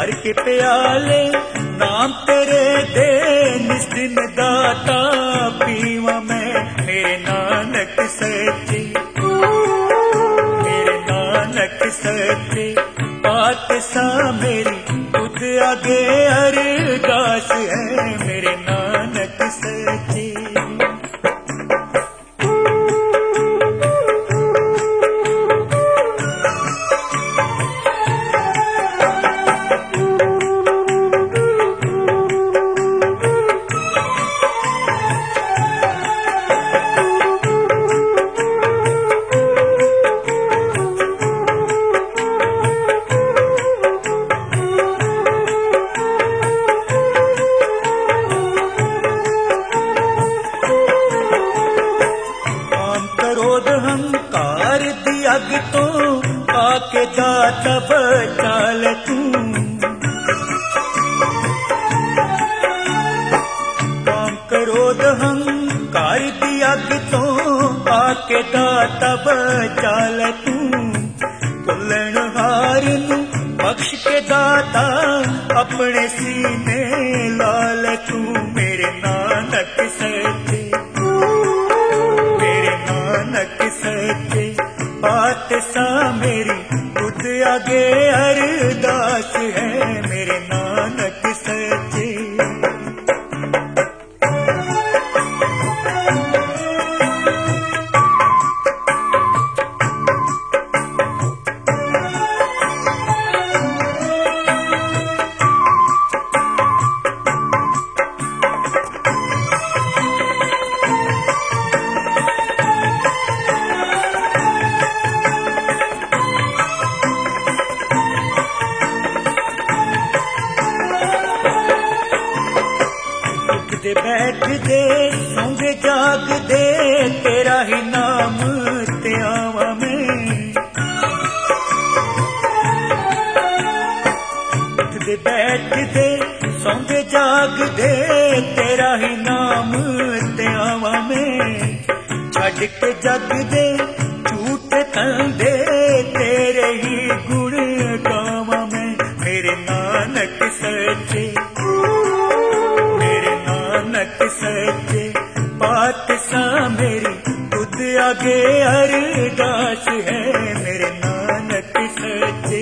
भर के प्याले नाम तेरे दे निस दिन दाता पीवा मैं मेरे नानक सच्चे, मेरे नानक सच्चे। बात सा मेरी खुद आगे अरदास है मेरे नानक सच्चे। अहंकार दियाग तो आके दाता बचाल तू, काम क्रोध अहंकार दियाग तो आके दाता बचाल तू। भुलण हार नू बख्श के दाता अपने सीने लाल तू मेरे नानक सच्चे, नानक सच्चे। बात सा मेरी खुद आगे अरदास है मेरे नानक सच्चे। दे बैठ दे सौंगे जाग दे तेरा ही नाम ते आवा मैं, उठ दे बैठ दे सौंगे जाग दे तेरा ही नाम ते आवा मैं। छड़ के जग दे झूठ धंधे तेरे ही गुण गावा मैं मेरे नानक सच्चे, नानक सच्चे। बात सा मेरी खुद आगे अरदास है मेरे नानक सच्चे।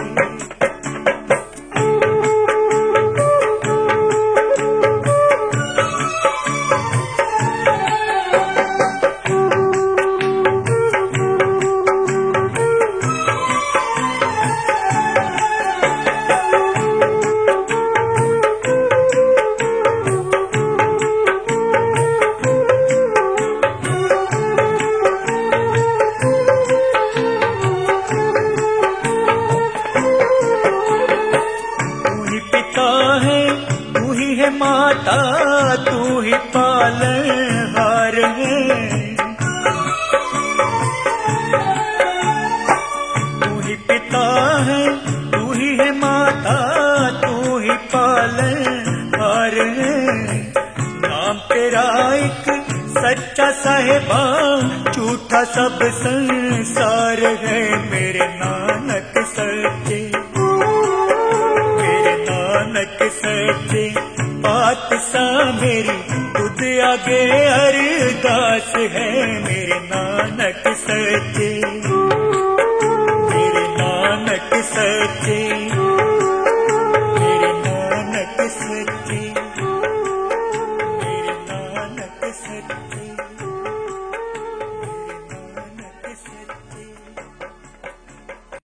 माता तू ही पालनहार है, तू ही पिता है तू ही है माता तू ही पालनहार है। नाम तेरा एक सच्चा साहिबा झूठा सब संसार है मेरे नानक सच्चे, मेरे नानक सच्चे। बात सा मेरी खुद आगे अरदास है मेरे नानक सच्चे, मेरे नानक सच्चे।